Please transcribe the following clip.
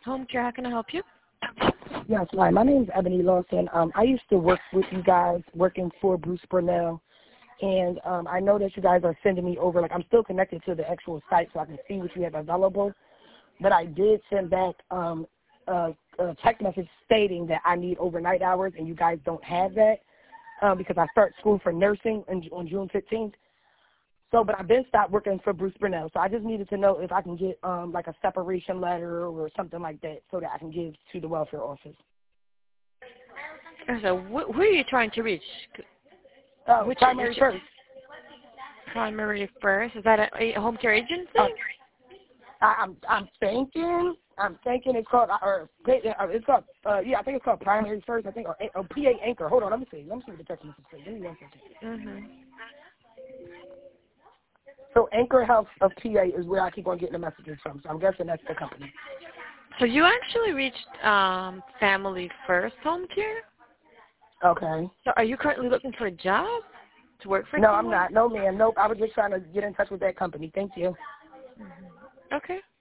Home care, how can I help you? Yes, hi. My name is Ebony Lawson. I used to work with you guys, working for Bruce Burnell, and I know that you guys are sending me over. Like, I'm still connected to the actual site so I can see what you have available. But I did send back a text message stating that I need overnight hours, and you guys don't have that because I start school for nursing on June 15th. So, but I've been stopped working for Bruce Burnell, so I just needed to know if I can get like a separation letter or something like that so that I can give to the welfare office. So, who are you trying to reach? Primary first. Primary first. Is that a home care agency? I'm thinking it's called it's called I think it's called Primary First. I think or PA Anchor. Hold on, let me see what the text message says. Give me 1 second. Mhm. So Anchor Health of PA is where I keep on getting the messages from. So I'm guessing that's the company. So you actually reached Family First Home Care? Okay. So are you currently looking for a job to work for No, someone? I'm not. No, ma'am. Nope. I was just trying to get in touch with that company. Thank you. Okay.